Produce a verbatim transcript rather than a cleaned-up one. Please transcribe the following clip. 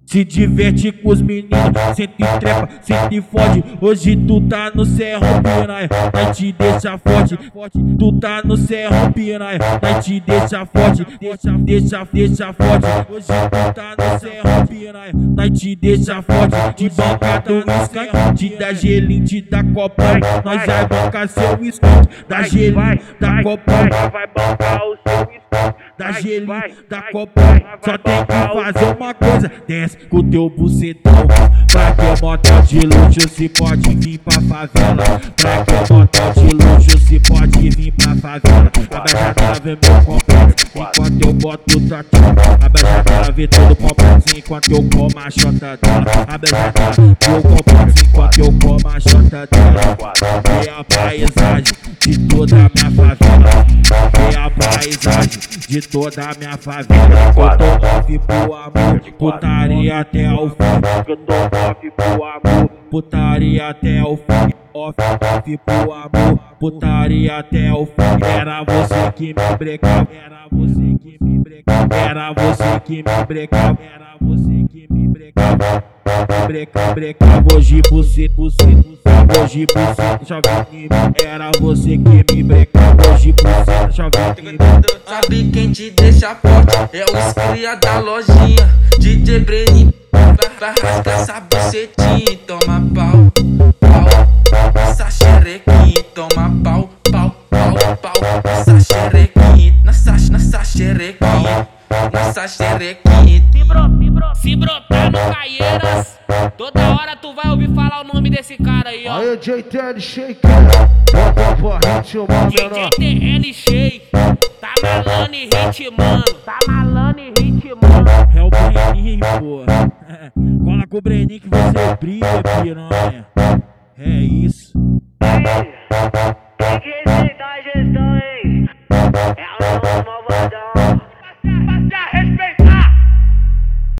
Se diverte com os meninos, senta e trepa, senta e fode. Hoje tu tá no Serro Piranha, nós te deixa forte. Tu tá no Serro Piranha, nós te deixa forte. Deixa, deixa, deixa forte. Hoje tu tá no Serro Piranha, nós te deixa forte. De banca do Skank, te dá gelinho, te dá copão. Nós vai bancar seu Skank, dá gelinho, dá copão. Vai bancar o seu Skank, dá gelinho, dá copão. Só tem que fazer uma coisa, desce com teu bucetão. Pra que motel de luxo se pode vir pra favela. Pra que motel de luxo se pode vir pra favela. A beijadela vê meu complexo enquanto eu boto o tatinho. A beijadela vê todo complexo enquanto eu como a chota dela. A beijadela vê o complexo enquanto eu como a chota dela. Vê a paisagem de toda a minha favela. Vê a paisagem de toda a minha favela. Eu tô off pro amor, putaria até o fim. eu tô off pro amor. Putaria até o fim, off, off pro amor, putaria até o fim. Era você que me brecava, era você que me brecava, era você que me brecava, era você que me brecava. Breca, breca, hoje você, você, hoje você, chave, era você que me brecava, hoje você, chave. Sabe quem te deixa forte? É os cria da lojinha, D J Breni. Vai rasgar essa bucetinha, toma pau, pau. Essa xerequinha, toma pau, pau, pau, pau. Essa xerequinha, nessa, nessa xerequinha, nessa xerequinha. Se, bro, se, bro, se brotar no Caieiras, toda hora tu vai ouvir falar o nome desse cara aí, ó. Aí, J T L Shake, bota pra ritmar, D J T L Shake, tá malando e ritmando, tá malando e ritmando. É o Breninho, porra. Cola com o Breninho que você brilha, piranha. É isso. Aí.